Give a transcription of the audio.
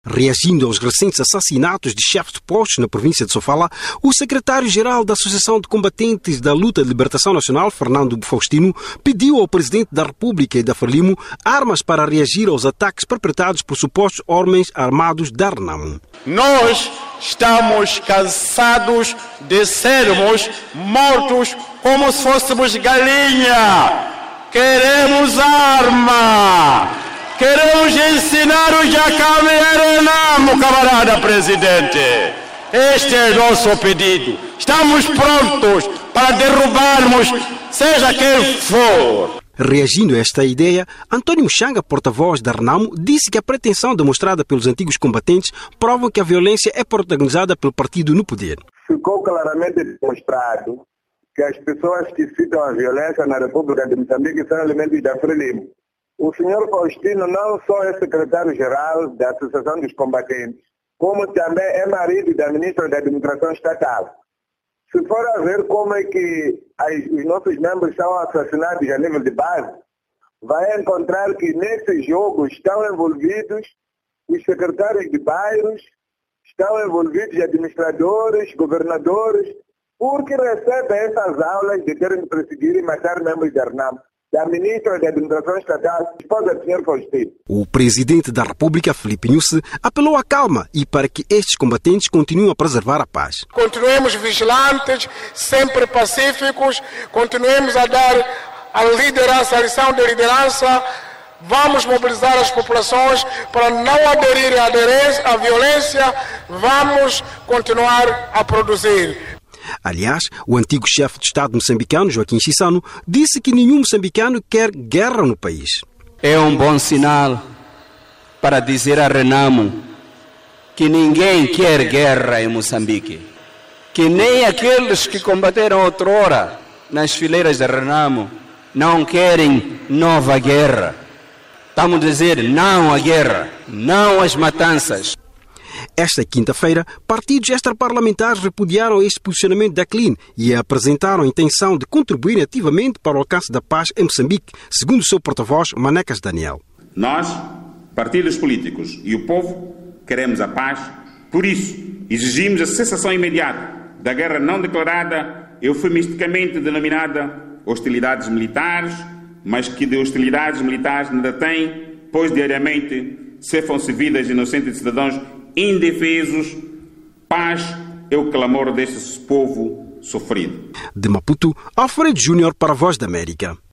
Reagindo aos recentes assassinatos de chefes de postos na província de Sofala, o secretário-geral da Associação de Combatentes da Luta de Libertação Nacional, Fernando Faustino, pediu ao Presidente da República e da Frelimo armas para reagir aos ataques perpetrados por supostos homens armados da Renamo. Nós estamos cansados de sermos mortos como se fôssemos galinha. Queremos arma! Queremos ensinar o Jacame Renamo, camarada presidente. Este é nosso pedido. Estamos prontos para derrubarmos, seja quem for. Reagindo a esta ideia, António Muxanga, porta-voz da Renamo, disse que a pretensão demonstrada pelos antigos combatentes prova que a violência é protagonizada pelo partido no poder. Ficou claramente demonstrado que as pessoas que citam a violência na República de Moçambique são elementos da Frelimo. O senhor Faustino não só é secretário-geral da Associação dos Combatentes, como também é marido da ministra da Administração Estatal. Se for a ver como é que os nossos membros são assassinados a nível de base, vai encontrar que nesse jogo estão envolvidos os secretários de bairros, estão envolvidos administradores, governadores, porque recebem essas aulas de terem de perseguir e matar membros da Renamo, da ministra da Administração Estatal, esposa do Sr. Faustino. O presidente da República, Filipe Nyusi, apelou à calma e para que estes combatentes continuem a preservar a paz. Continuemos vigilantes, sempre pacíficos, continuemos a dar a liderança, a lição de liderança. Vamos mobilizar as populações para não aderirem à violência. Vamos continuar a produzir. Aliás, o antigo chefe de Estado moçambicano, Joaquim Chissano, disse que nenhum moçambicano quer guerra no país. É um bom sinal para dizer a Renamo que ninguém quer guerra em Moçambique. Que nem aqueles que combateram outrora nas fileiras da Renamo não querem nova guerra. Estamos a dizer não à guerra, não às matanças. Esta quinta-feira, partidos extraparlamentares repudiaram este posicionamento da CLIN e apresentaram a intenção de contribuir ativamente para o alcance da paz em Moçambique, segundo o seu porta-voz, Manecas Daniel. Nós, partidos políticos e o povo, queremos a paz. Por isso, exigimos a cessação imediata da guerra não declarada, eufemisticamente denominada hostilidades militares, mas que de hostilidades militares nada tem, pois diariamente cefam-se vidas inocentes de cidadãos indefesos. Paz é o clamor deste povo sofrido. De Maputo, Alfredo Júnior para a Voz da América.